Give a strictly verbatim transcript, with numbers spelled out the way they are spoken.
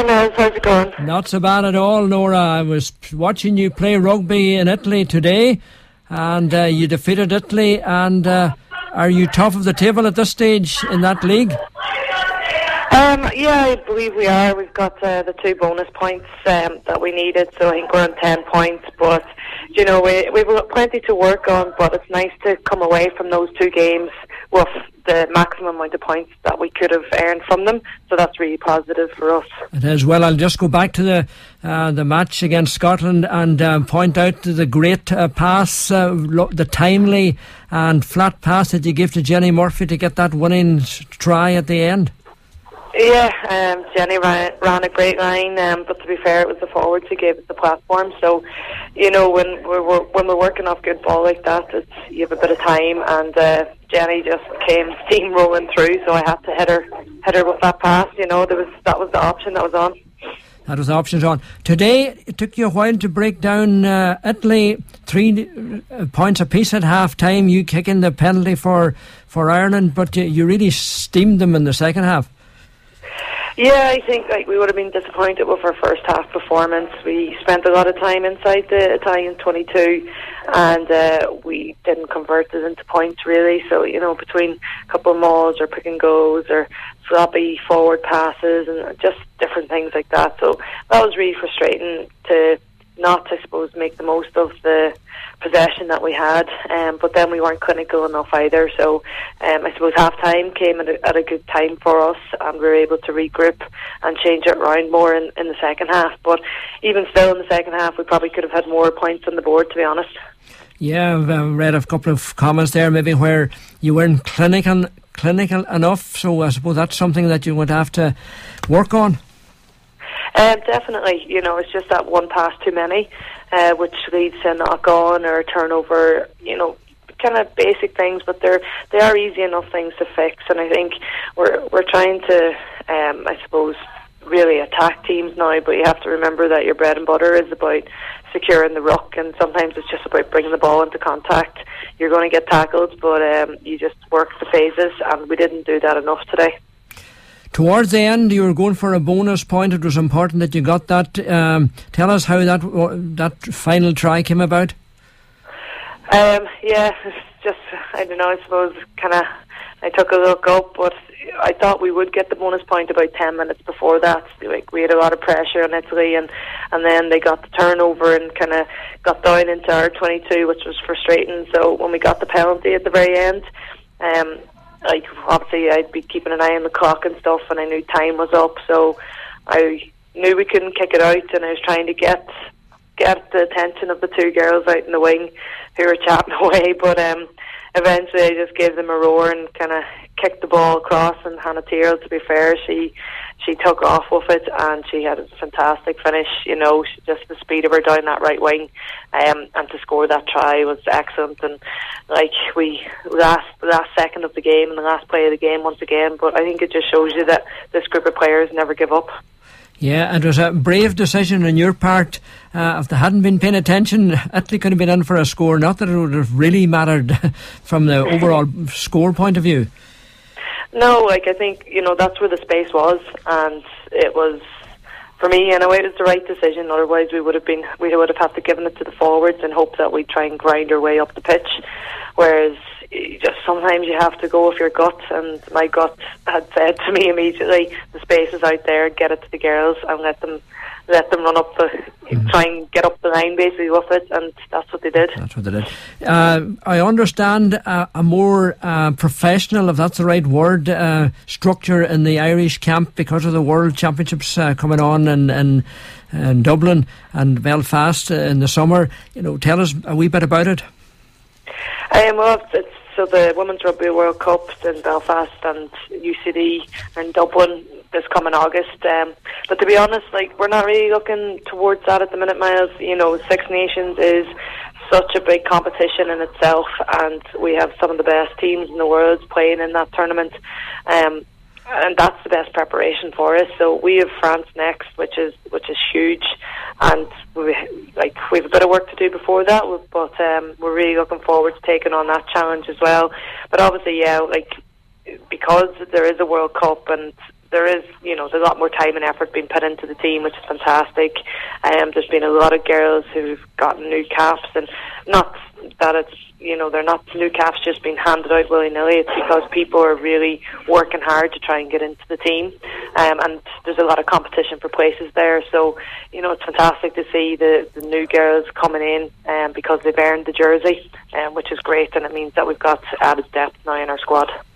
on, Nels. How's it going? Not so bad at all, Nora. I was watching you play rugby in Italy today, and uh, you defeated Italy. And uh, are you top of the table at this stage in that league? Um, yeah, I believe we are. We've got uh, the two bonus points um, that we needed, so I think we're on ten points. But, you know, we, we've got plenty to work on, but it's nice to come away from those two games with the maximum amount of points that we could have earned from them. So that's really positive for us. It is. Well, I'll just go back to the uh, the match against Scotland and uh, point out the great uh, pass, uh, lo- the timely and flat pass that you give to Jenny Murphy to get that winning try at the end. Yeah, um, Jenny ran, ran a great line, um, but to be fair, it was the forwards who gave us the platform. So, you know, when we're, we're when we're working off good ball like that, it's, you have a bit of time, and uh, Jenny just came steamrolling through. So I had to hit her, hit her with that pass. You know, there was that was the option that was on. That was the options on. Today, it took you a while to break down uh, Italy, three uh, points apiece at half time. You kicking the penalty for for Ireland, but you, you really steamed them in the second half. Yeah, I think like we would have been disappointed with our first half performance. We spent a lot of time inside the Italian twenty-two, and uh, we didn't convert it into points really. So, you know, between a couple of mauls or pick and goes or sloppy forward passes and just different things like that. So that was really frustrating to not, I suppose, make the most of the possession that we had, um, but then we weren't clinical enough either. So um, I suppose half time came at a, at a good time for us, and we were able to regroup and change it around more in, in the second half. But even still in the second half, we probably could have had more points on the board, to be honest. Yeah, I've uh, read a couple of comments there maybe where you weren't clinical clinical enough, so I suppose that's something that you would have to work on. Um, definitely, you know, it's just that one pass too many, uh, which leads to a knock on or a turnover, you know, kind of basic things, but they're they are easy enough things to fix. And I think we're we're trying to, um, I suppose, really attack teams now, but you have to remember that your bread and butter is about securing the ruck, and sometimes it's just about bringing the ball into contact. You're going to get tackled, but um, you just work the phases, and we didn't do that enough today. Towards the end, you were going for a bonus point. It was important that you got that. Um, tell us how that that final try came about. Um, yeah, it's just, I don't know, I suppose kind of, I took a look up, but I thought we would get the bonus point about ten minutes before that. Like, we had a lot of pressure on Italy, and, and then they got the turnover and kind of got down into our twenty-two, which was frustrating. So when we got the penalty at the very end, um, like obviously I'd be keeping an eye on the clock and stuff, and I knew time was up, so I knew we couldn't kick it out, and I was trying to get get the attention of the two girls out in the wing who were chatting away, but um, eventually I just gave them a roar and kind of kicked the ball across, and Hannah Tyrrell, to be fair, she she took off with it, and she had a fantastic finish. You know, she, just the speed of her down that right wing, um, and to score that try was excellent. And like we last last second of the game and the last play of the game once again, but I think it just shows you that this group of players never give up. Yeah, it was a brave decision on your part. Uh, if they hadn't been paying attention, Italy could have been in for a score. Not that it would have really mattered from the overall score point of view. No, like I think, you know, that's where the space was, and it was, for me anyway, it was the right decision. Otherwise we would have been we would have had to given it to the forwards and hope that we'd try and grind our way up the pitch. Whereas you just sometimes you have to go with your gut, and my gut had said to me immediately, the space is out there, get it to the girls and let them let them run up the mm-hmm. try and get up the line basically with it, and that's what they did. That's what they did. Uh, I understand uh, a more uh, professional, if that's the right word, uh, structure in the Irish camp because of the World Championships uh, coming on in, in, in Dublin and Belfast uh, in the summer. You know, tell us a wee bit about it. Um, well, it's, so the Women's Rugby World Cup in Belfast and U C D in Dublin this coming August. Um, but to be honest, like, we're not really looking towards that at the minute, Miles. You know, Six Nations is such a big competition in itself, and we have some of the best teams in the world playing in that tournament. Um, and that's the best preparation for us. So we have France next, which is which is huge, and we like we have a bit of work to do before that. But um, we're really looking forward to taking on that challenge as well. But obviously, yeah, like because there is a World Cup and there is, you know, there's a lot more time and effort being put into the team, which is fantastic. Um, there's been a lot of girls who've gotten new caps, and not that it's, you know, they're not new caps just being handed out willy-nilly. It's because people are really working hard to try and get into the team, um, and there's a lot of competition for places there. So, you know, it's fantastic to see the, the new girls coming in um, because they've earned the jersey, um, which is great, and it means that we've got added depth now in our squad.